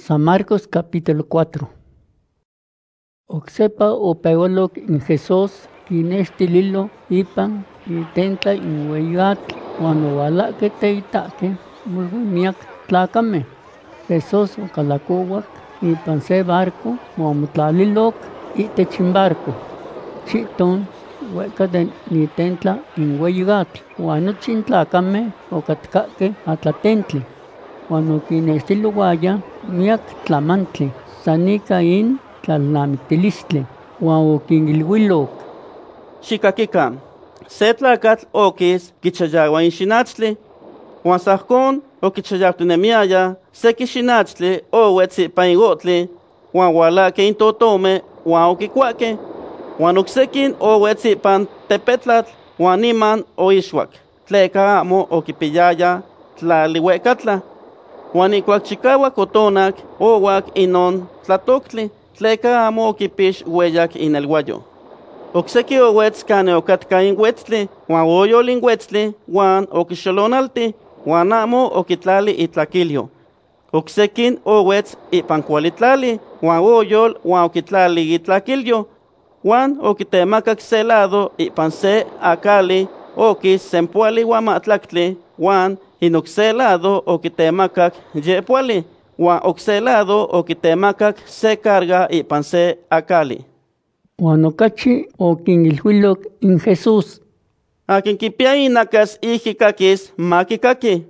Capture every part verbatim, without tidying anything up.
San Marcos capítulo cuatro. Oxepa opegolok in Jesús kinestililo ipan itentla in hueyatl cuando walaque teitaque miak tlacame. Jesús ocalacowak ipan se barco huamotlalilok itech barco. Chiton hueca de nitentla in hueyatl huan nochin tlacame ocatcaque atlatentli. Cuando kinestiluaya miak tlamantli, sanica in tlalnamictilistli, huan okinilhuilok. Xikakikan, se tlacatl okis kichayaua in xinachtli, huan sajkon okichayautinemiaya seki xinachtli owetz ipan in otli, huan ualake in totome huan okikuake, huan oksekin owetz ipan tepetlatl huan niman oixuak, tleka amo okipiyaya tlaliuecatla. Huan ikuak chikauak otonak owak inon tlatoctli, tleka amo okipix ueyak in elhuayo. Okseki owetz kane okatka in huetztli, huan oyol in huetztli, huan okixolonalti, huan amo okitlali itlakilyo. Oksekin owetz ipan kualitlali, huan oyol huan okitlali itlakilyo, huan okitemakak se lado ipan se akali, okis sempuali huan matlaktli, huan in okse lado okitemakak yepuali, huan okse lado okitemakak se carga ipan se akali. Huan okachi okinilhuilok in Jesús. Akin kipia inakas ijikakis makikaki.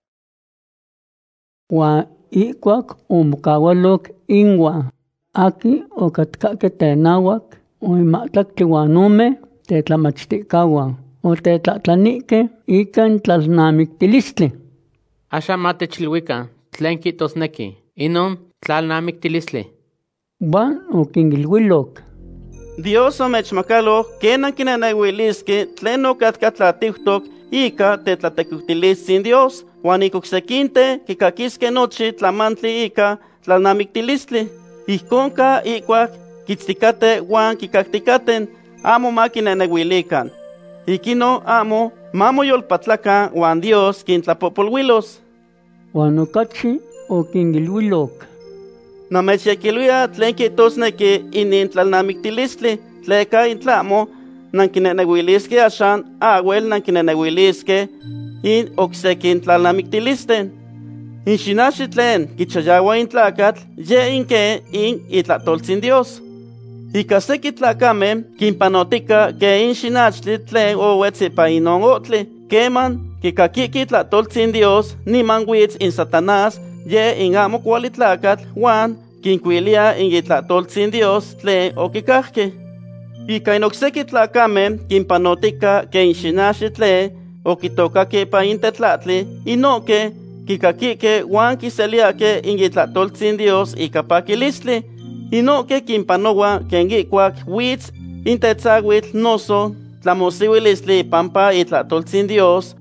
Huan ikuak omokaualok inua, aki okatcaque tenauak, oimatlaktli huan ome tetlamachtikauan. O tetlatlanique ikan tlalnamictilistli. Asha matechilhuica, tlen kitosneki, inon tlalnamictilistli. Huan okinilhuilok. Dios omechmakalo ken ankineneuiliskeh tlen okatkatlatihtok ika tetlatekutilis Dios, huan ikoksekinte kikakiskeh nochi tlamantli ika tlalnamictilistli. Ihkonka ikuak kitztikate huan kikaktikaten, amo makineneuilikan. Ikino amo mamoyolpatlakan huan Dios kintlapopolhuilos. Huan okachi okinilhuilok. Namechyekiluia tlen kitosneki inin tlalnamictilistli, tleka intlamo nankineneuiliskeh axan awel nankineneuiliskeh in oksekin tlalnamictilisten. In xinaxi tlen kichayaua in tlacatl ye inke in itlatoltzin Dios. Ika seki tlacame kinpanotika ke in xinachtli tlen owetz ipan inon otli, keman kikakiki tlatoltzin Dios niman witz in Satanás ye in amo kuali tlacatl huan kinkuilia in itlatoltzin Dios tlen okikajke. Ika in okseki tlacame kinpanotika ke in xinaxi tlen okitokake ipan in tetlatli, inoke kikakike huan kiseliake in itlatoltzin Dios ika pakilistli. Inoke kinpanoua ken ikuak witz intetzawitl noso tlamosiuilistli pampa itlatoltzin Dios,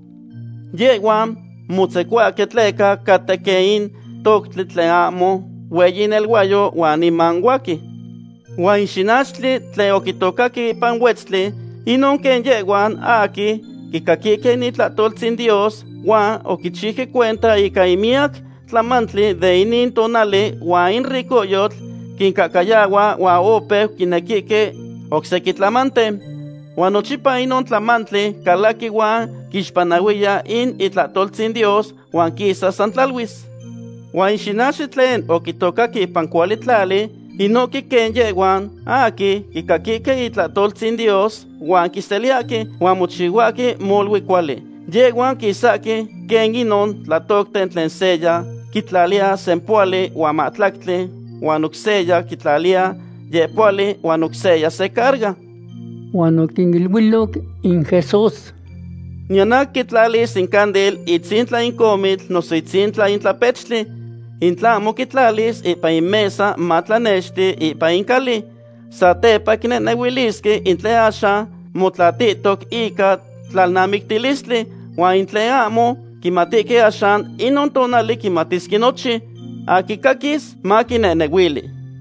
yehuan motzekuake tleka kateke in toktli tlen amo ueyi in elhuayo huan iman uaki. Huan in xinachtli tlen okitokaki ipan wetztli, inon ken yehuan aki kikakike in itlatoltzin Dios huan okichihke cuenta ika imiak tlamantli de inin tonali huan in ricoyotl kinkakayaua huan opeu kinekike okseki tlamante. Huan nochipa inon tlamantli kalaki huan kixpanauia in itlatoltzin Dios huan kisa san tlalhuis. Huan in xinaxi tlen okitokaki ipan kualitlali, inoki ken yehuan aki kikakike itlatoltzin Dios huan kiseliaki huan mochihuaki molui kuali. Yehuan kisaki ken inon tlatokten tlen seya kitlalia sempuali huan matlaktli, huan okseya kitlalia yepuali huan okseya se carga. Huan okinilhuilok in Jesús. Nianak kitlalis in candel itzintla in comitl noso itzintla in tlapechtli, intlamo kitlalis ipan in mesa matlanexti ipan in kali. Satepa kineneuiliskeh intle axan motlatitok ika tlalnamictilistli, huan intle amo kimatike axan inon tonali kimatiski nochi. Aki kakis makineneuili.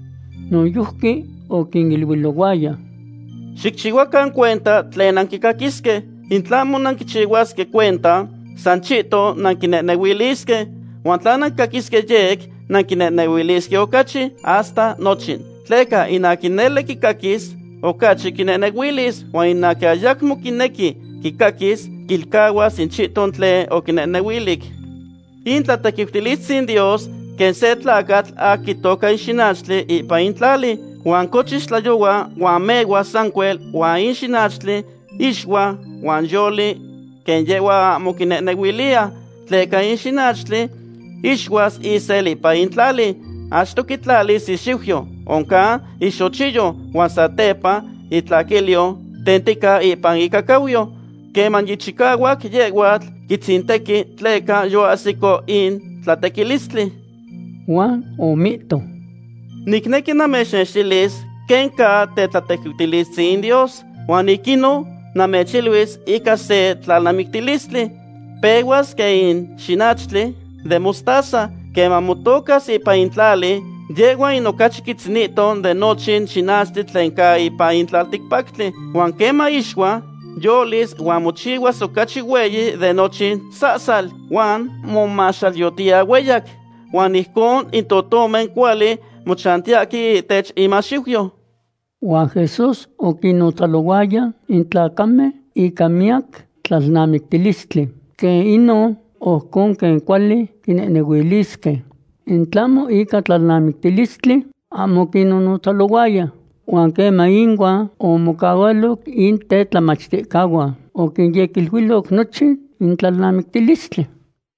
Noyuhki okinilhuilowaya. Xikchihuakan cuenta tlen ankikakiskeh, intlamo nankichihuaskeh cuenta, sanchito nankineneuiliskeh, huan tla nankakiskeh yek, nankinenehuilisque okachi hasta nochin. Tleka inakinele kikakis, okachi kinenehuilis, wan inaki ayakmo kineki kikakis, kilkawas inchiton tle okinenehuilik. Intlatekiwtilitzin Dios, ken se tlakatl akitoka inxinachtli ipa intlali, wan kochis tlayowa, wan mewa sankuel, wan inxinachtli, ixwa, wan yoli, ken yewa amo kinenehuilia, tleka inxinachtli, ixwas isel ipa intlali, achto kitlalis ixiuhyo, onka ixochillo, wan satepa itlakilio, tentika ipan ikakawyo, keman yichikawak yewatl, kitzinteki tleka yoasiko in tlatekilistli. Juan omito. Nikneki namechnextilis ken ka tetlatekiwtilistli Dios, wan ikino namechilwis ika se tlalnamiktilistli, pewas ke in xinachtli de mostaza, keman motokas ipa intlali, yewa in okachi kitziniton de nochin xinachtli tlen ka ipa intlaltikpaktli, wan kema ixwa, yolis wan mochiwas okachi weyi de nochin sasal, wan momaxalyotia weyak, wan ihkon intotomen kuali mochantiaki itech imaxiuhyo. Juan Jesús okinotzalouaya intlacame ika miak tlalnamiktilistli, ken ino ohkon ken kuali kineneuiliskeh. Intlamo ika tlalnamiktilistli amo kinonotzalouaya, wan kema inwa omokawalok in tetlamachtikawah, okinyekilhuilok nochi in tlalnamiktilistli.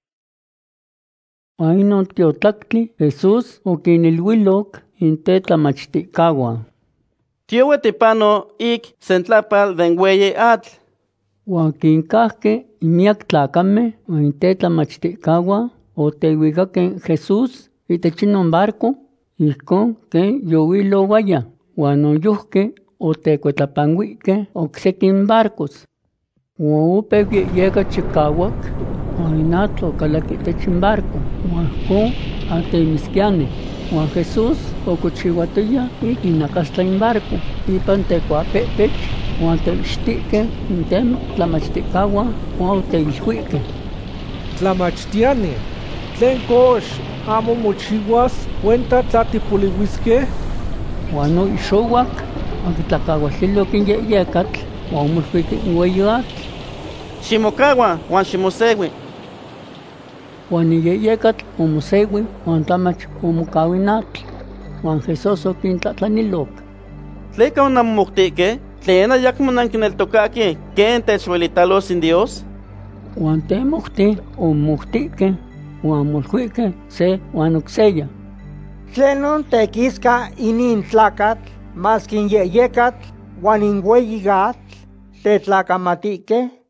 Wan inon tiotlaktli Jesús okinilhuilok in tetlamachtikawah. Tiowe tipano ik sentlapal den weyi atl. Wan kinkahkeh miak tlacameh wan in tetlamachtikawah oteuikaken Jesús itech inon barco, ihkon ken yowilouaya, wan noyojkeh otekuetlapanuihkeh oksekin barcos. Wan opeu yehyeka chikawak, wan in atl okalaki itech in barco, wan ihkon atemiskianeh. Wan Jesús okochiuatoya ik inakastla in barco, ipan tekuapehpech, wan teixtihkeh inteno tlamachtikawah wan oteilhuihkeh. Tlamachtiani, tlen kox amo mochiuas cuenta tlatipoliuiskeh? Wan noixowak, okitlakaualtilok in yehyekatl, wan omolhuik in ueyi atl. Ximokawa wan ximoseui. Wan in yehyekatl omoseui, wan tlamach omokaui in atl, wan Jesús okintlahtlanilok. Tleka onanmomohtihkeh, tlen ayakmo nankineltokakeh ken techuelitalos in Dios? Wan temohtih omohtihkeh, wan molhuikeh se wan okseya. Tlenon tekiska inin tlakatl, maski in yehyekatl, wan in weyi atl, tetlakamatihkeh?